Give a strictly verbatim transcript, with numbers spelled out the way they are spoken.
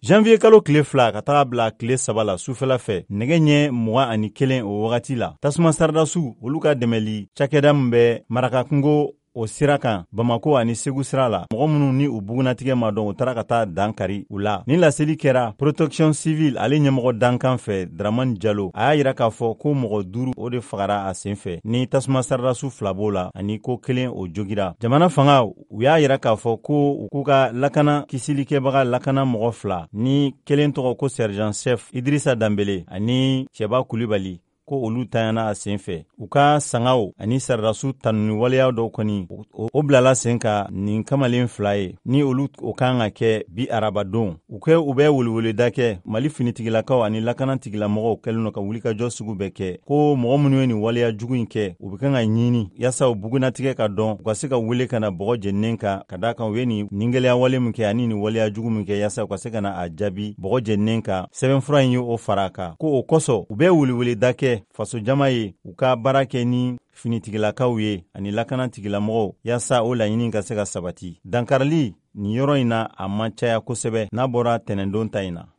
janvier kalo tile fila ka taga bila tile saba la sufɛla fɛ nɛgɛ ɲɛ mugan ani kelen o wagati la tasuma sardasu olu ka dɛmɛli cakɛda min bɛ maraka kungo o sira kan Bamako ani Segu sira la mɔgɔ minnu ni u bugunatigɛ ma dɔn u taara ka taa dankari u la. Ni laseli kɛra Protection Civile ale ɲɛmɔgɔ dankan fɛ Dramane Diallo a y'a yira k'a fɔ ko mɔgɔ duuru o de fagara a senfɛ ni tasuma sardasu fila b'o la ani ko kelen o jogira. Jamana fanga u y'a yira k'a fɔ ko u k'u ka lakana kisilikɛbaga lakana mɔgɔ fila ni kelen tɔgɔ ko sergent chef Idrissa Dambele ani Cɛba Kulibali ko olu tayana a senfɛ u ka sangaw ani sardasu tanuni waleya dɔw kɔni o, o bilala sen ka nin kamalen fila ye ni olu o kan ka kɛ bi arabadon u kɛ u bɛ weleweleda kɛ Mali finitigilakaw ani lakanatigilamɔgɔw kɛlen ka wulikajɔ sugu bɛɛ kɛ ko mɔgɔ minnu ye nin waleya jugu in kɛ u bɛ kan ka ɲini yaasa u bugunatigɛ ka dɔn u ka se ka wele ka na bɔgɔ jeninen kan ka da kan u ye nin ningɛlɛya wale min kɛ ani nin waleya jugu min kɛ yaasa u ka se ka na a jaabi bɔgɔ jeninen kan sɛbɛnfura in ye o fara kan ko o kosɔn u bɛ weleweleda kɛ faso jama ye u ka baara kɛ ni finitigilakaw ye ani lakanatigilamɔgɔw yaasa o laɲini ka se ka sabati dankarili nin yɔrɔ in na a man caya kosɛbɛ n'a bɔra tɛnɛndon ta in na.